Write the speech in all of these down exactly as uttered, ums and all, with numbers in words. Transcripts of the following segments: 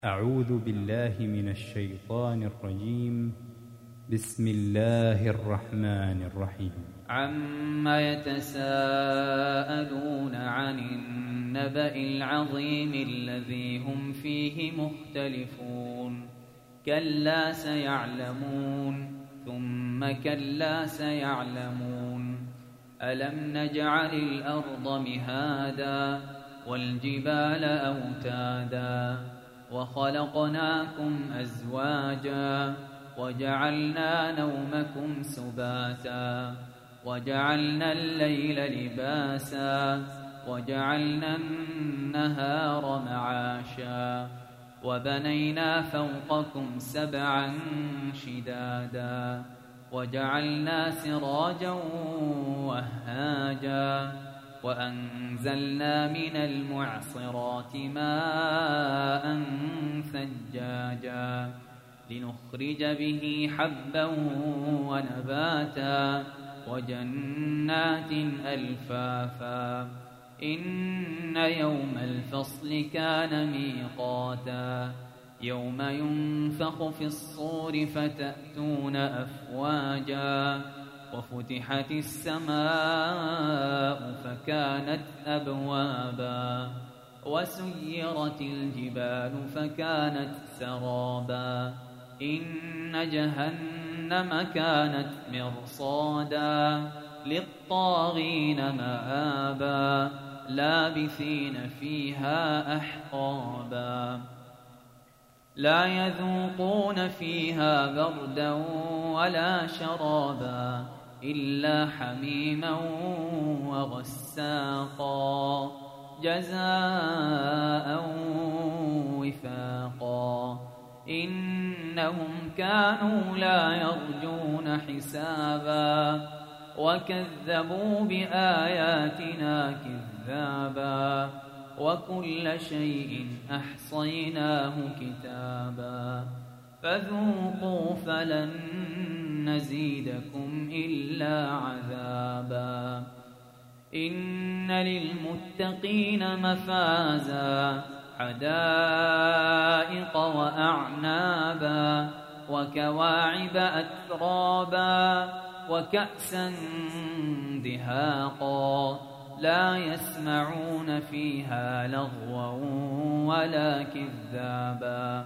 أعوذ بالله من الشيطان الرجيم. بسم الله الرحمن الرحيم. عما يتساءلون عن النبأ العظيم الذي هم فيه مختلفون كلا سيعلمون ثم كلا سيعلمون ألم نجعل الأرض مهادا والجبال أوتادا وخلقناكم أزواجا وجعلنا نومكم سباتا وجعلنا الليل لباسا وجعلنا النهار معاشا وبنينا فوقكم سبعا شدادا وجعلنا سراجا وهاجا وأنزلنا من المعصرات ماء ثجاجا لنخرج به حبا ونباتا وجنات ألفافا إن يوم الفصل كان ميقاتا يوم ينفخ في الصور فتأتون أفواجا وفتحت السماء فكانت أبوابا وسيرت الجبال فكانت سرابا إن جهنم كانت مرصادا للطاغين مآبا لابثين فيها أحقابا لا يذوقون فيها بردا ولا شرابا إلا حميما وغساقا جزاء وفاقا إنهم كانوا لا يرجون حسابا وكذبوا بآياتنا كذابا وكل شيء أحصيناه كتابا فذوقوا فلن نزيدكم إلا عذابا إن للمتقين مفازا حدائق وأعنابا وكواعب أترابا وكأسا دهاقا لا يسمعون فيها لغوا ولا كذابا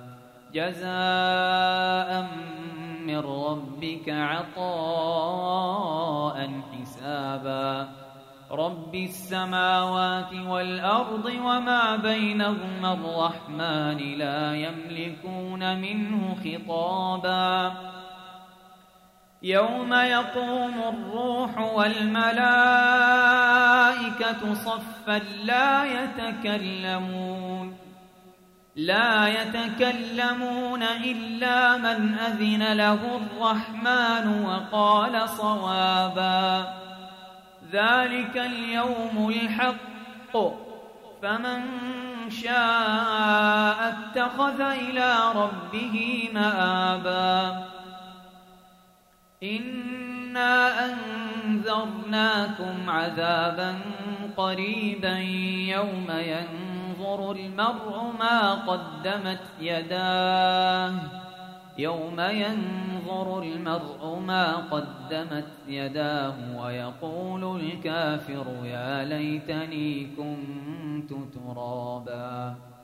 جزاء من ربك عطاء حسابا رب السماوات والأرض وما بينهما الرحمن لا يملكون منه خطابا يوم يقوم الروح والملائكة صفا لا يتكلمون لا يتكلمون إلا من أذن له الرحمن وقال صوابا ذلك اليوم الحق فمن شاء اتخذ إلى ربه مآبا إنا أنذرناكم عذابا قريبا يوم ينظر المرء ما قدمت يداه يوم ينظر المرء ما قدمت يداه ويقول الكافر يا ليتني كنت ترابا.